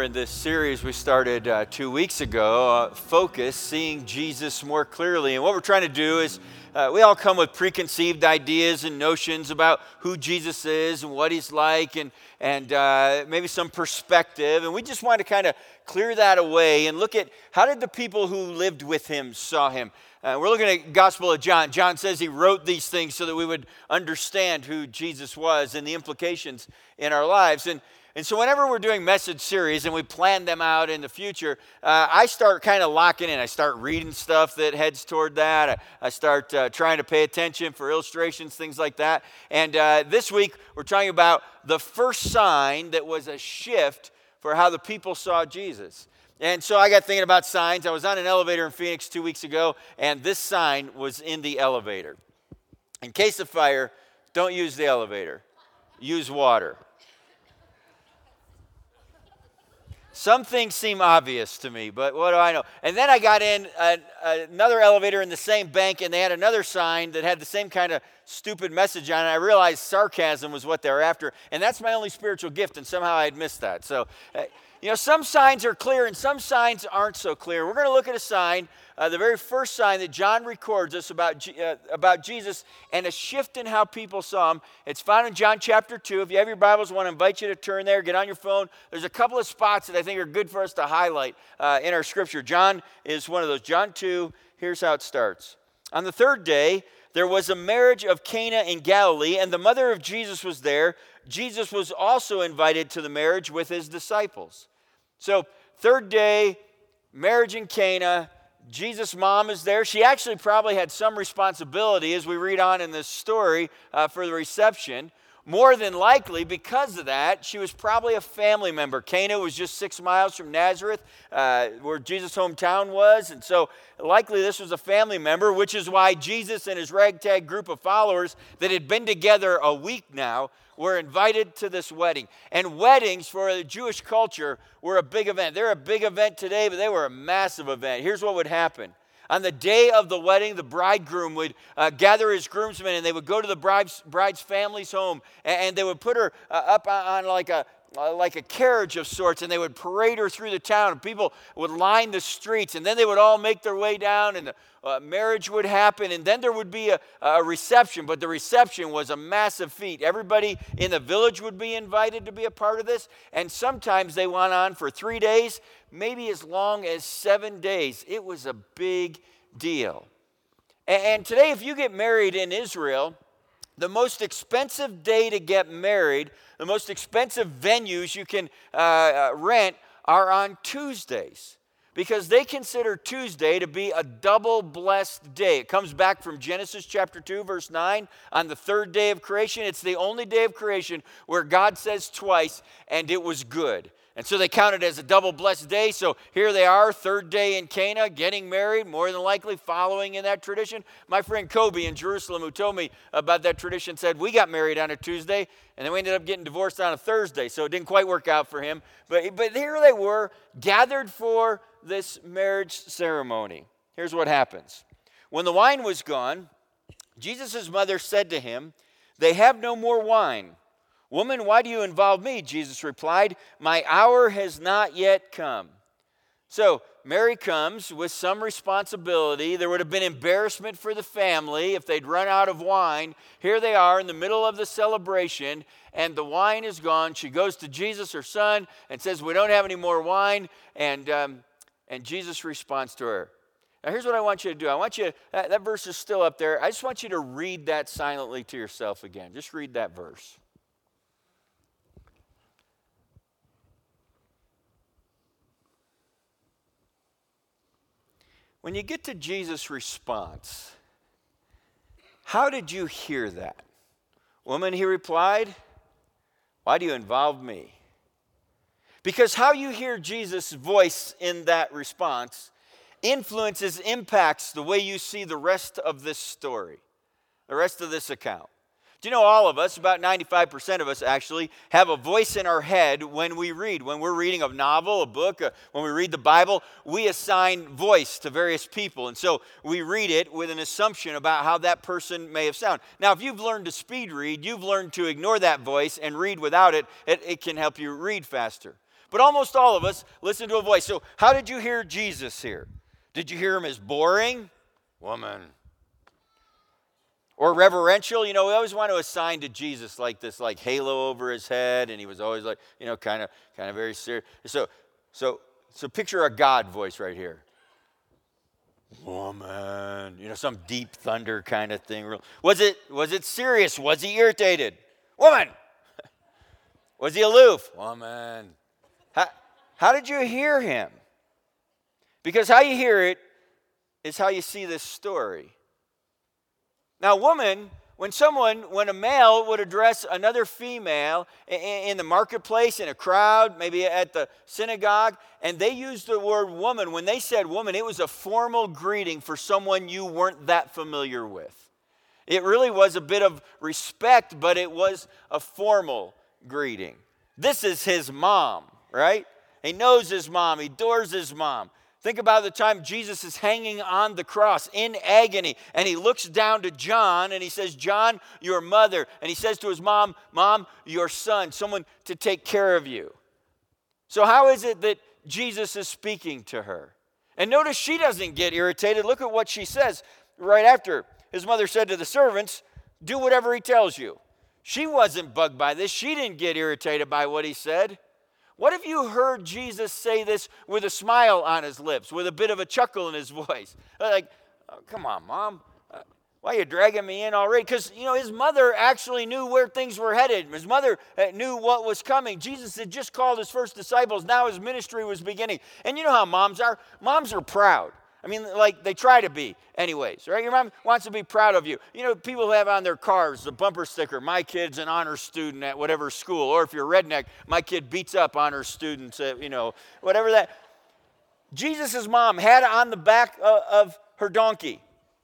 in this series we started 2 weeks ago, Focus, Seeing Jesus More Clearly. And what we're trying to do is we all come with preconceived ideas and notions about who Jesus is and what he's like and maybe some perspective. And we just want to kind of clear that away and look at how did the people who lived with him saw him. We're looking at Gospel of John. John says he wrote these things so that we would understand who Jesus was and the implications in our lives. And so whenever we're doing message series and we plan them out in the future, I start kind of locking in. I start reading stuff that heads toward that. I start trying to pay attention for illustrations, things like that. And this week, we're talking about the first sign that was a shift for how the people saw Jesus. And so I got thinking about signs. I was on an elevator in Phoenix 2 weeks ago, and this sign was in the elevator. In case of fire, don't use the elevator. Use water. Some things seem obvious to me, but what do I know? And then I got in another elevator in the same bank, and they had another sign that had the same kind of stupid message on it. I realized sarcasm was what they were after, and that's my only spiritual gift, and somehow I had missed that. So, some signs are clear, and some signs aren't so clear. We're going to look at a sign, the very first sign that John records us about Jesus, and a shift in how people saw him. It's found in John chapter 2. If you have your Bibles, I want to invite you to turn there, get on your phone. There's a couple of spots that I think are good for us to highlight in our scripture. John is one of those. John 2, here's how it starts. On the third day, there was a marriage of Cana in Galilee, and the mother of Jesus was there. Jesus was also invited to the marriage with his disciples. So, third day, marriage in Cana. Jesus' mom is there. She actually probably had some responsibility, as we read on in this story, for the reception. More than likely, because of that, she was probably a family member. Cana was just 6 miles from Nazareth, where Jesus' hometown was. And so likely this was a family member, which is why Jesus and his ragtag group of followers that had been together a week now were invited to this wedding. And weddings for the Jewish culture were a big event. They're a big event today, but they were a massive event. Here's what would happen. On the day of the wedding, the bridegroom would gather his groomsmen, and they would go to the bride's family's home, and they would put her up on like a carriage of sorts, and they would parade her through the town, and people would line the streets, and then they would all make their way down, and the marriage would happen, and then there would be a reception, but the reception was a massive feat. Everybody in the village would be invited to be a part of this, and sometimes they went on for 3 days, maybe as long as 7 days. It was a big deal. And today, if you get married in Israel, the most expensive day to get married, the most expensive venues you can rent are on Tuesdays, because they consider Tuesday to be a double blessed day. It comes back from Genesis chapter 2, verse 9. On the third day of creation, it's the only day of creation where God says twice, and it was good. And so they count it as a double blessed day. So here they are, third day in Cana, getting married, more than likely following in that tradition. My friend Kobe in Jerusalem, who told me about that tradition, said we got married on a Tuesday, and then we ended up getting divorced on a Thursday. So it didn't quite work out for him. But here they were, gathered for this marriage ceremony. Here's what happens. When the wine was gone, Jesus' mother said to him, "They have no more wine." "Woman, why do you involve me?" Jesus replied, "My hour has not yet come." So Mary comes with some responsibility. There would have been embarrassment for the family if they'd run out of wine. Here they are in the middle of the celebration, and the wine is gone. She goes to Jesus, her son, and says, "We don't have any more wine." And Jesus responds to her. Now here's what I want you to do. I want you, that verse is still up there. I just want you to read that silently to yourself again. Just read that verse. When you get to Jesus' response, how did you hear that? "Woman," he replied, "why do you involve me?" Because how you hear Jesus' voice in that response impacts the way you see the rest of this story, the rest of this account. Do you know all of us, about 95% of us actually, have a voice in our head when we read. When we're reading a novel, a book, when we read the Bible, we assign voice to various people. And so we read it with an assumption about how that person may have sounded. Now, if you've learned to speed read, you've learned to ignore that voice and read without it. It can help you read faster. But almost all of us listen to a voice. So how did you hear Jesus here? Did you hear him as boring? Woman. Or reverential? We always want to assign to Jesus like this like halo over his head, and he was always like, kind of very serious. So picture a God voice right here. Woman. Some deep thunder kind of thing. Was it serious? Was he irritated? Woman. Was he aloof? Woman. How did you hear him? Because how you hear it is how you see this story. Now, woman, when a male would address another female in the marketplace, in a crowd, maybe at the synagogue, and they used the word woman, when they said woman, it was a formal greeting for someone you weren't that familiar with. It really was a bit of respect, but it was a formal greeting. This is his mom, right? He knows his mom. He adores his mom. Think about the time Jesus is hanging on the cross in agony, and he looks down to John, and he says, John, your mother. And he says to his mom, Mom, your son, someone to take care of you. So how is it that Jesus is speaking to her? And notice she doesn't get irritated. Look at what she says right after. His mother said to the servants, do whatever he tells you. She wasn't bugged by this. She didn't get irritated by what he said. What if you heard Jesus say this with a smile on his lips, with a bit of a chuckle in his voice? Like, oh, come on, Mom. Why are you dragging me in already? Because, his mother actually knew where things were headed. His mother knew what was coming. Jesus had just called his first disciples. Now his ministry was beginning. And you know how moms are. Moms are proud. They try to be anyways, right? Your mom wants to be proud of you. People have on their cars the bumper sticker, my kid's an honor student at whatever school. Or if you're redneck, my kid beats up honor students at, whatever that. Jesus' mom had on the back of her donkey,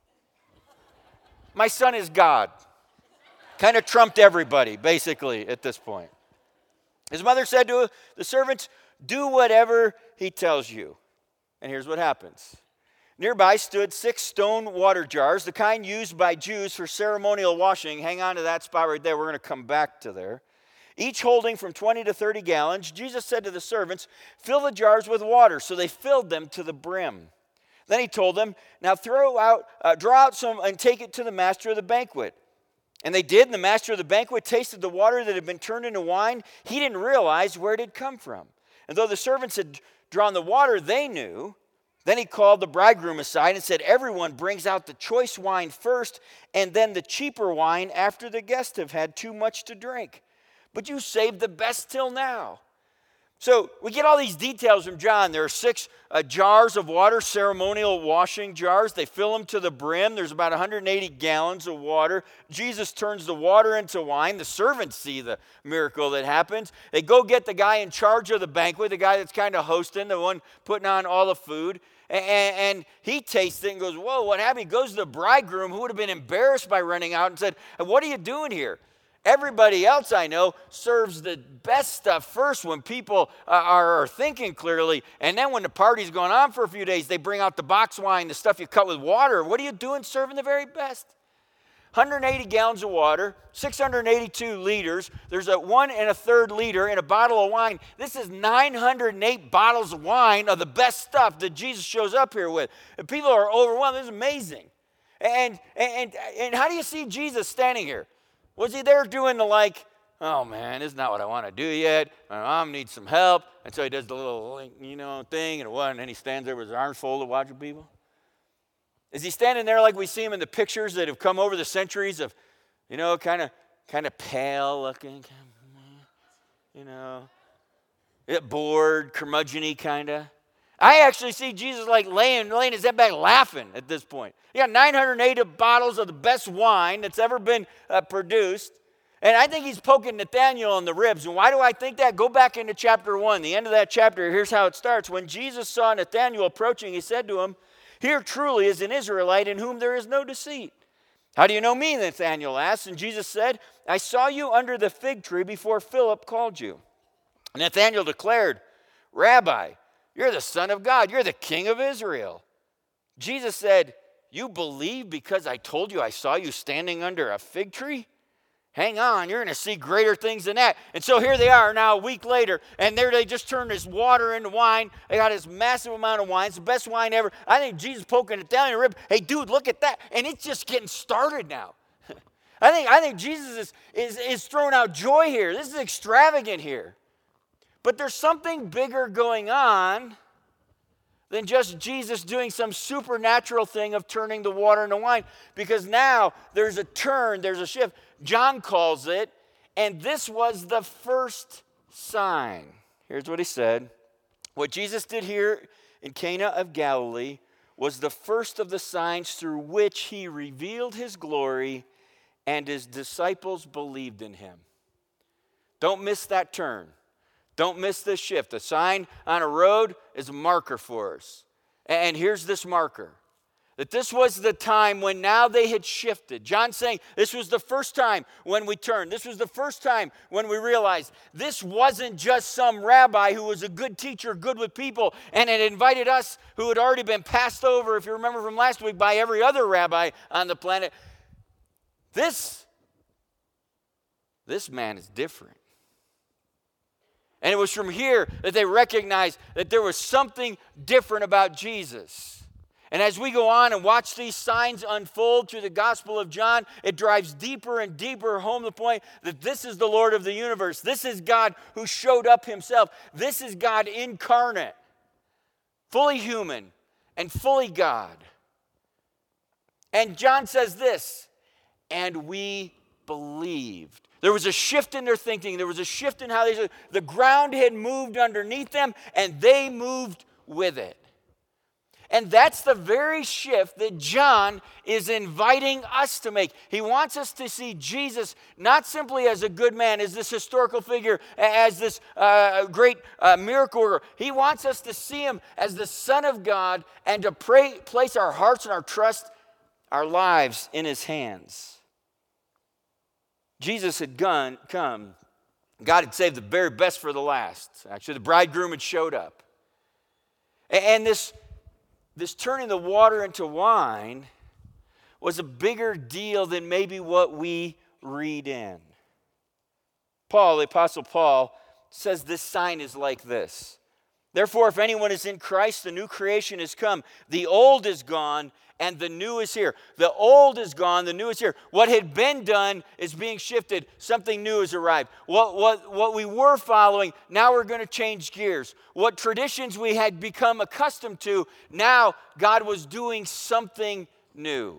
my son is God. Kind of trumped everybody, basically, at this point. His mother said to the servants, do whatever he tells you. And here's what happens. Nearby stood 6 stone water jars, the kind used by Jews for ceremonial washing. Hang on to that spot right there. We're going to come back to there. Each holding from 20 to 30 gallons. Jesus said to the servants, fill the jars with water. So they filled them to the brim. Then he told them, now draw out some and take it to the master of the banquet. And they did, and the master of the banquet tasted the water that had been turned into wine. He didn't realize where it had come from. And though the servants had drawn the water they knew, then he called the bridegroom aside and said, everyone brings out the choice wine first, and then the cheaper wine after the guests have had too much to drink. But you saved the best till now. So we get all these details from John. There are 6 jars of water, ceremonial washing jars. They fill them to the brim. There's about 180 gallons of water. Jesus turns the water into wine. The servants see the miracle that happens. They go get the guy in charge of the banquet, the guy that's kind of hosting, the one putting on all the food. And he tastes it and goes, whoa, what happened? He goes to the bridegroom, who would have been embarrassed by running out, and said, what are you doing here? Everybody else I know serves the best stuff first when people are thinking clearly. And then when the party's going on for a few days, they bring out the box wine, the stuff you cut with water. What are you doing serving the very best? 180 gallons of water, 682 liters. There's a 1 1/3 liter in a bottle of wine. This is 908 bottles of wine of the best stuff that Jesus shows up here with. And people are overwhelmed. This is amazing. And how do you see Jesus standing here? Was he there doing the oh man, this is not what I want to do yet. My mom needs some help. And so he does the little, thing and then he stands there with his arms folded watching people? Is he standing there like we see him in the pictures that have come over the centuries of, kind of pale looking, bored, curmudgeon-y kind of? I actually see Jesus laying his head back laughing at this point. You got 908 bottles of the best wine that's ever been produced. And I think he's poking Nathanael in the ribs. And why do I think that? Go back into chapter 1, the end of that chapter. Here's how it starts. When Jesus saw Nathanael approaching, he said to him, here truly is an Israelite in whom there is no deceit. How do you know me? Nathanael asked. And Jesus said, I saw you under the fig tree before Philip called you. Nathanael declared, Rabbi, you're the Son of God. You're the King of Israel. Jesus said, you believe because I told you I saw you standing under a fig tree? Hang on, you're going to see greater things than that. And so here they are now a week later, and there they just turned this water into wine. They got this massive amount of wine. It's the best wine ever. I think Jesus poking it down in the rib. Hey, dude, look at that. And it's just getting started now. I think Jesus is throwing out joy here. This is extravagant here. But there's something bigger going on than just Jesus doing some supernatural thing of turning the water into wine. Because now there's a turn, there's a shift. John calls it, and this was the first sign. Here's what he said. What Jesus did here in Cana of Galilee was the first of the signs through which he revealed his glory, and his disciples believed in him. Don't miss that turn. Don't miss this shift. A sign on a road is a marker for us. And here's this marker. That this was the time when now they had shifted. John's saying this was the first time when we turned. This was the first time when we realized this wasn't just some rabbi who was a good teacher, good with people, and had invited us who had already been passed over, if you remember from last week, by every other rabbi on the planet. This man is different. And it was from here that they recognized that there was something different about Jesus. And as we go on and watch these signs unfold through the Gospel of John, it drives deeper and deeper home the point that this is the Lord of the universe. This is God who showed up himself. This is God incarnate, fully human and fully God. And John says this, and we believed. There was a shift in their thinking. There was a shift in how they said. The ground had moved underneath them, and they moved with it. And that's the very shift that John is inviting us to make. He wants us to see Jesus not simply as a good man, as this historical figure, as this great miracle worker. He wants us to see him as the Son of God and to place our hearts and our trust, our lives in his hands. Jesus had come. God had saved the very best for the last. Actually, the bridegroom had showed up. And this turning the water into wine was a bigger deal than maybe what we read in. Paul, the Apostle Paul, says this sign is like this. Therefore, if anyone is in Christ, the new creation has come. The old is gone, and the new is here. The old is gone, the new is here. What had been done is being shifted. Something new has arrived. What we were following, now we're going to change gears. What traditions we had become accustomed to, now God was doing something new.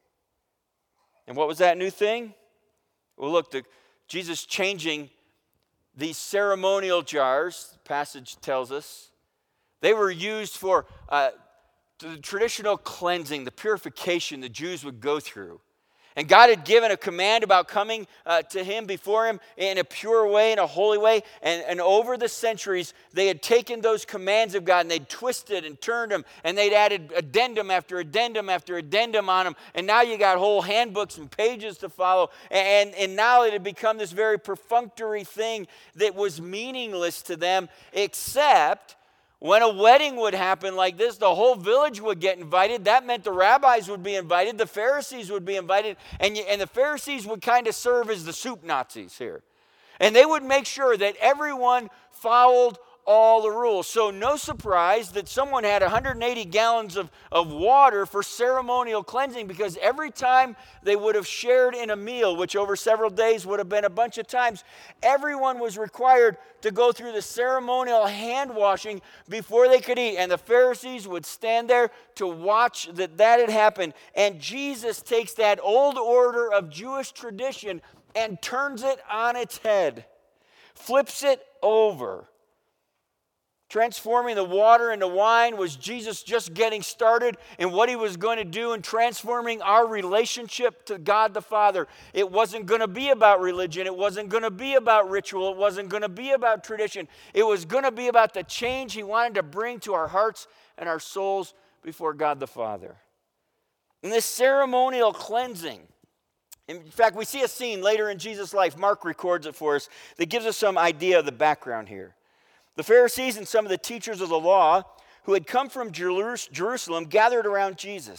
And what was that new thing? Well, look, Jesus changing these ceremonial jars, the passage tells us, they were used for the traditional cleansing, the purification the Jews would go through. And God had given a command about coming to him, before him, in a pure way, in a holy way. And over the centuries, they had taken those commands of God and they'd twisted and turned them. And they'd added addendum after addendum after addendum on them. And now you got whole handbooks and pages to follow. And now it had become this very perfunctory thing that was meaningless to them, except when a wedding would happen like this, the whole village would get invited. That meant the rabbis would be invited, the Pharisees would be invited, and the Pharisees would kind of serve as the soup Nazis here. And they would make sure that everyone followed all the rules. So no surprise that someone had 180 gallons of water for ceremonial cleansing, because every time they would have shared in a meal, which over several days would have been a bunch of times, everyone was required to go through the ceremonial hand washing before they could eat. And the Pharisees would stand there to watch that had happened. And Jesus takes that old order of Jewish tradition and turns it on its head, flips it over. Transforming the water into wine was Jesus just getting started in what he was going to do in transforming our relationship to God the Father. It wasn't going to be about religion. It wasn't going to be about ritual. It wasn't going to be about tradition. It was going to be about the change he wanted to bring to our hearts and our souls before God the Father. And this ceremonial cleansing, in fact, we see a scene later in Jesus' life. Mark records it for us that gives us some idea of the background here. The Pharisees and some of the teachers of the law who had come from Jerusalem gathered around Jesus.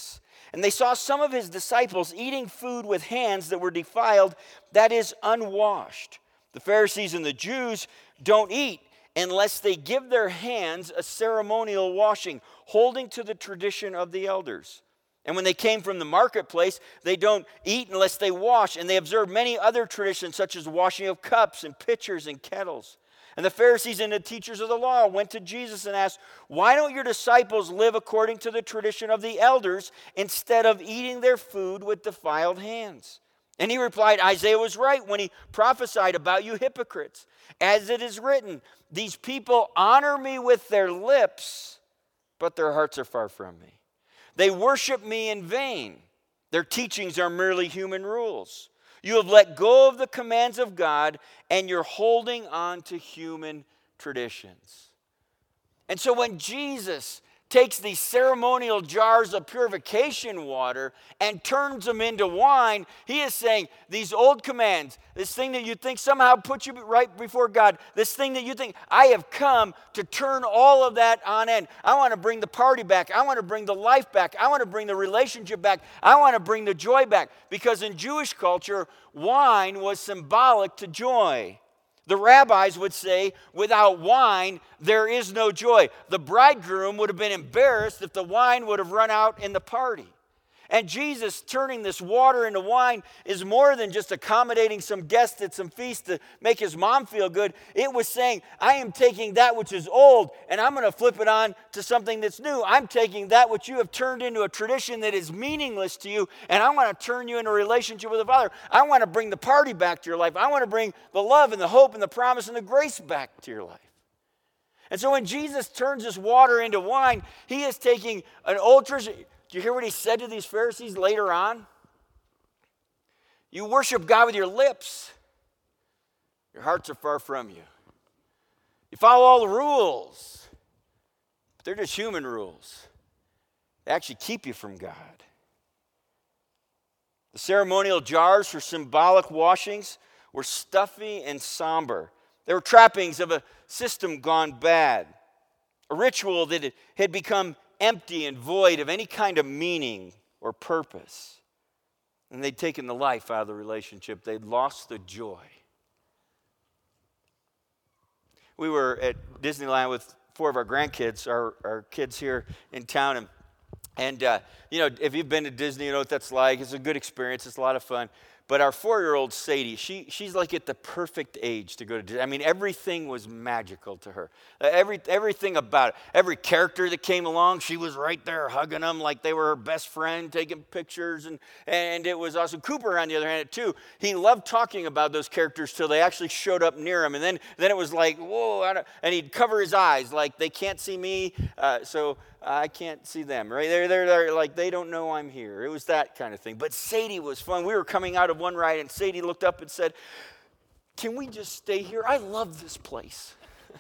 And they saw some of his disciples eating food with hands that were defiled, that is, unwashed. The Pharisees and the Jews don't eat unless they give their hands a ceremonial washing, holding to the tradition of the elders. And when they came from the marketplace, they don't eat unless they wash. And they observe many other traditions, such as washing of cups and pitchers and kettles. And the Pharisees and the teachers of the law went to Jesus and asked, "Why don't your disciples live according to the tradition of the elders instead of eating their food with defiled hands?" And he replied, "Isaiah was right when he prophesied about you hypocrites. As it is written, these people honor me with their lips, but their hearts are far from me. They worship me in vain. Their teachings are merely human rules. You have let go of the commands of God, and you're holding on to human traditions." And so when Jesus takes these ceremonial jars of purification water and turns them into wine, he is saying these old commands, this thing that you think somehow puts you right before God, this thing that you think, I have come to turn all of that on end. I want to bring the party back. I want to bring the life back. I want to bring the relationship back. I want to bring the joy back. Because in Jewish culture, wine was symbolic to joy. The rabbis would say, without wine, there is no joy. The bridegroom would have been embarrassed if the wine would have run out in the party. And Jesus turning this water into wine is more than just accommodating some guest at some feast to make his mom feel good. It was saying, I am taking that which is old and I'm going to flip it on to something that's new. I'm taking that which you have turned into a tradition that is meaningless to you, and I want to turn you into a relationship with the Father. I want to bring the party back to your life. I want to bring the love and the hope and the promise and the grace back to your life. And so when Jesus turns this water into wine, he is taking an old tradition. Do you hear what he said to these Pharisees later on? You worship God with your lips. Your hearts are far from you. You follow all the rules, but they're just human rules. They actually keep you from God. The ceremonial jars for symbolic washings were stuffy and somber. They were trappings of a system gone bad, a ritual that had become empty and void of any kind of meaning or purpose. And they'd taken the life out of the relationship. They'd lost the joy. We were at Disneyland with 4 of our grandkids, our kids here in town. And if you've been to Disney, you know what that's like. It's a good experience. It's a lot of fun. But our 4-year-old Sadie, she's like at the perfect age to go to Disney. I mean, everything was magical to her. Everything about it. Every character that came along, she was right there hugging them like they were her best friend, taking pictures, and it was awesome. Cooper, on the other hand, too, he loved talking about those characters till they actually showed up near him. And then it was like, whoa, and he'd cover his eyes like they can't see me, so I can't see them, right? They're like, they don't know I'm here. It was that kind of thing. But Sadie was fun. We were coming out of one ride, and Sadie looked up and said, "Can we just stay here? I love this place."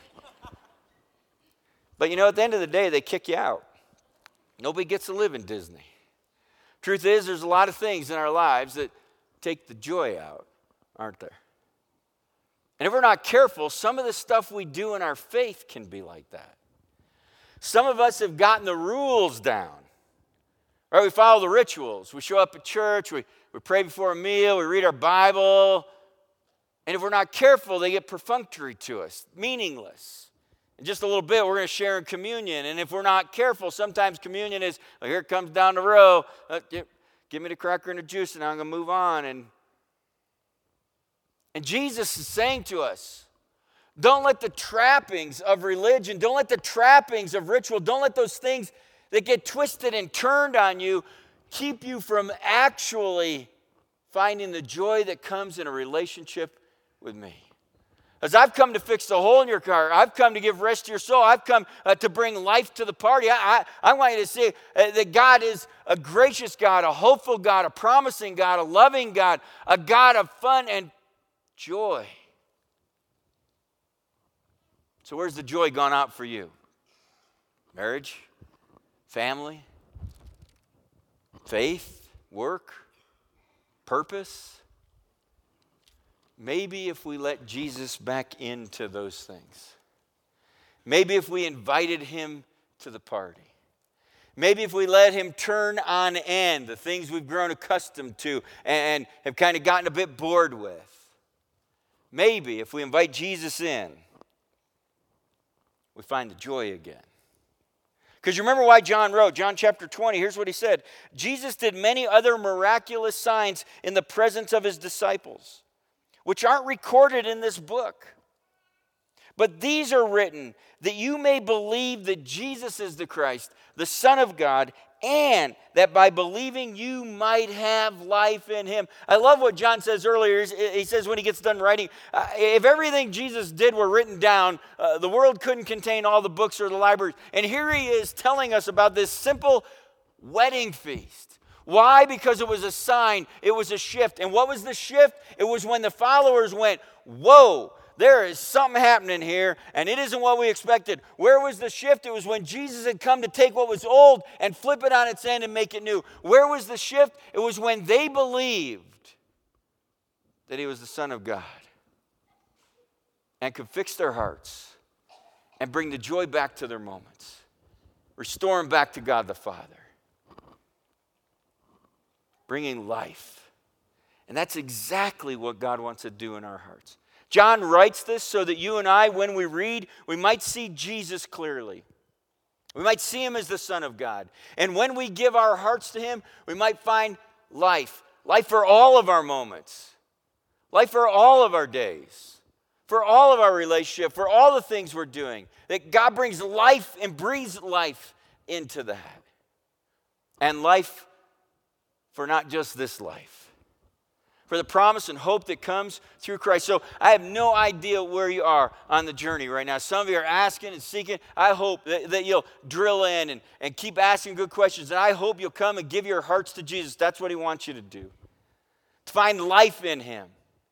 But at the end of the day, they kick you out. Nobody gets to live in Disney. Truth is, there's a lot of things in our lives that take the joy out, aren't there? And if we're not careful, some of the stuff we do in our faith can be like that. Some of us have gotten the rules down. Right? We follow the rituals. We show up at church. We pray before a meal. We read our Bible. And if we're not careful, they get perfunctory to us, meaningless. In just a little bit, we're going to share in communion. And if we're not careful, sometimes communion is, here it comes down the row. Give me the cracker and the juice, and I'm going to move on. And Jesus is saying to us, don't let the trappings of religion, don't let the trappings of ritual, don't let those things that get twisted and turned on you keep you from actually finding the joy that comes in a relationship with me. As I've come to fix the hole in your car, I've come to give rest to your soul, I've come to bring life to the party. I want you to see that God is a gracious God, a hopeful God, a promising God, a loving God, a God of fun and joy. So where's the joy gone out for you? Marriage? Family? Faith? Work? Purpose? Maybe if we let Jesus back into those things. Maybe if we invited him to the party. Maybe if we let him turn on end the things we've grown accustomed to and have kind of gotten a bit bored with. Maybe if we invite Jesus in, we find the joy again. Because you remember why John wrote, John chapter 20, here's what he said. Jesus did many other miraculous signs in the presence of his disciples, which aren't recorded in this book. But these are written that you may believe that Jesus is the Christ, the Son of God, and that by believing you might have life in him. I love what John says earlier. He says when he gets done writing, if everything Jesus did were written down, the world couldn't contain all the books or the libraries. And here he is telling us about this simple wedding feast. Why? Because it was a sign. It was a shift. And what was the shift? It was when the followers went, whoa, there is something happening here, and it isn't what we expected. Where was the shift? It was when Jesus had come to take what was old and flip it on its end and make it new. Where was the shift? It was when they believed that he was the Son of God and could fix their hearts and bring the joy back to their moments, restore them back to God the Father, bringing life. And that's exactly what God wants to do in our hearts. John writes this so that you and I, when we read, we might see Jesus clearly. We might see him as the Son of God. And when we give our hearts to him, we might find life. Life for all of our moments. Life for all of our days. For all of our relationship. For all the things we're doing. That God brings life and breathes life into that. And life for not just this life. For the promise and hope that comes through Christ. So I have no idea where you are on the journey right now. Some of you are asking and seeking. I hope that you'll drill in and keep asking good questions. And I hope you'll come and give your hearts to Jesus. That's what he wants you to do. To find life in him.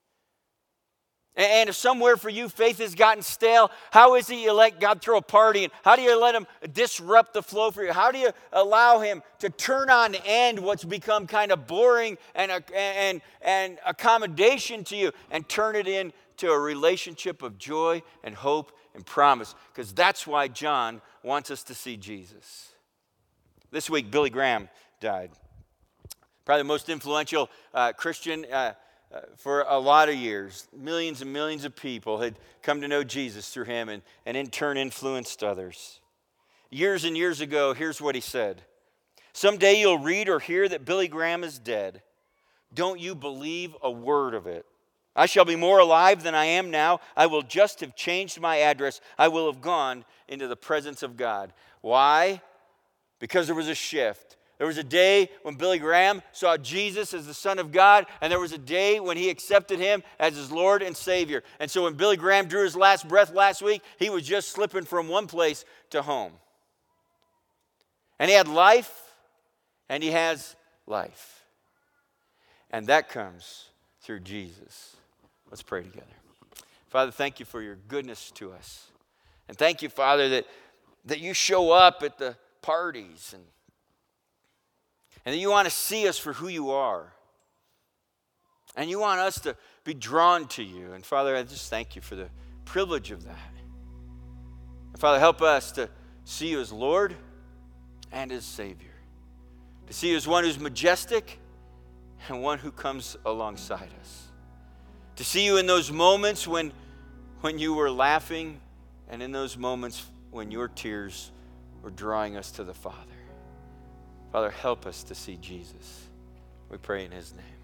And if somewhere for you faith has gotten stale, how is it you let God throw a party? And how do you let him disrupt the flow for you? How do you allow him to turn on end what's become kind of boring and accommodation to you and turn it into a relationship of joy and hope and promise? Because that's why John wants us to see Jesus. This week, Billy Graham died. Probably the most influential Christian for a lot of years. Millions and millions of people had come to know Jesus through him and in turn influenced others. Years and years ago, here's what he said. Someday you'll read or hear that Billy Graham is dead. Don't you believe a word of it. I shall be more alive than I am now. I will just have changed my address. I will have gone into the presence of God. Why? Because there was a shift. There was a day when Billy Graham saw Jesus as the Son of God, and there was a day when he accepted him as his Lord and Savior. And so when Billy Graham drew his last breath last week, he was just slipping from one place to home. And he had life, and he has life. And that comes through Jesus. Let's pray together. Father, thank you for your goodness to us. And thank you, Father, that you show up at the parties and that you want to see us for who you are. And you want us to be drawn to you. And Father, I just thank you for the privilege of that. And Father, help us to see you as Lord and as Savior. To see you as one who's majestic and one who comes alongside us. To see you in those moments when you were laughing and in those moments when your tears were drawing us to the Father. Father, help us to see Jesus. We pray in his name.